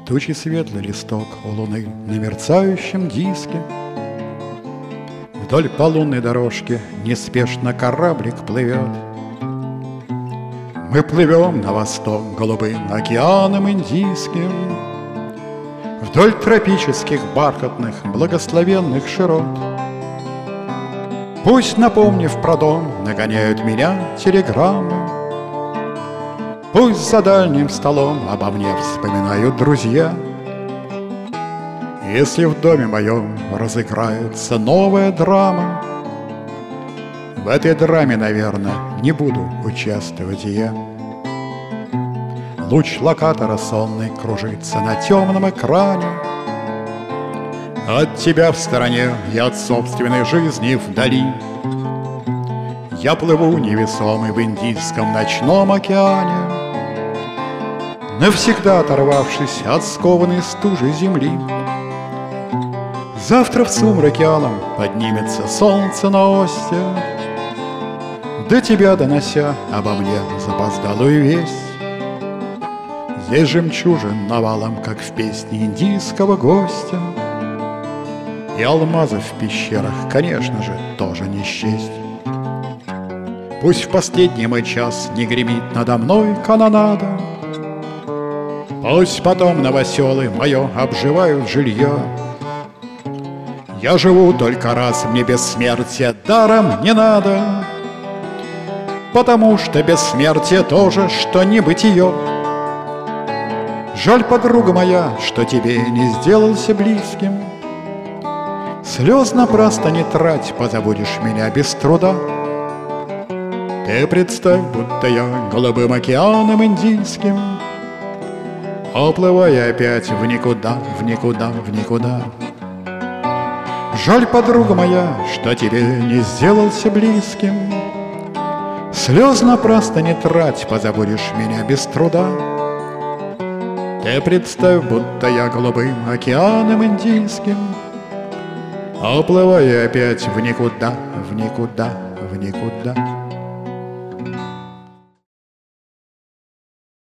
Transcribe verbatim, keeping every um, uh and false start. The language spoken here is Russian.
Летучий светлый листок у луны на мерцающем диске. Вдоль по лунной дорожке неспешно кораблик плывет. Мы плывем на восток голубым океаном Индийским, вдоль тропических бархатных благословенных широт. Пусть, напомнив про дом, нагоняют меня телеграммы, пусть за дальним столом обо мне вспоминают друзья. Если в доме моем разыграется новая драма, в этой драме, наверное, не буду участвовать я. Луч локатора сонный кружится на темном экране. От тебя в стороне, я от собственной жизни вдали. Я плыву невесомый в Индийском ночном океане, навсегда оторвавшись от скованной стужи земли. Завтра в сумраке алом поднимется солнце на осте, до тебя донося обо мне запоздалую весть. Здесь жемчужин навалом, как в песне индийского гостя, и алмазов в пещерах, конечно же, тоже не счесть. Пусть в последний мой час не гремит надо мной канонада, пусть потом новоселы мое обживают жилье. Я живу только раз, мне бессмертие даром не надо, потому что бессмертие тоже, что небытие. Жаль, подруга моя, что тебе не сделался близким. Слез напрасно не трать, позабудешь меня без труда. Ты представь, будто я голубым океаном Индийским, уплывая опять в никуда, в никуда, в никуда. Жаль, подруга моя, что тебе не сделался близким. Слез напрасно не трать, позабудешь меня без труда. Ты представь, будто я голубым океаном Индийским, уплывая опять в никуда, в никуда, в никуда.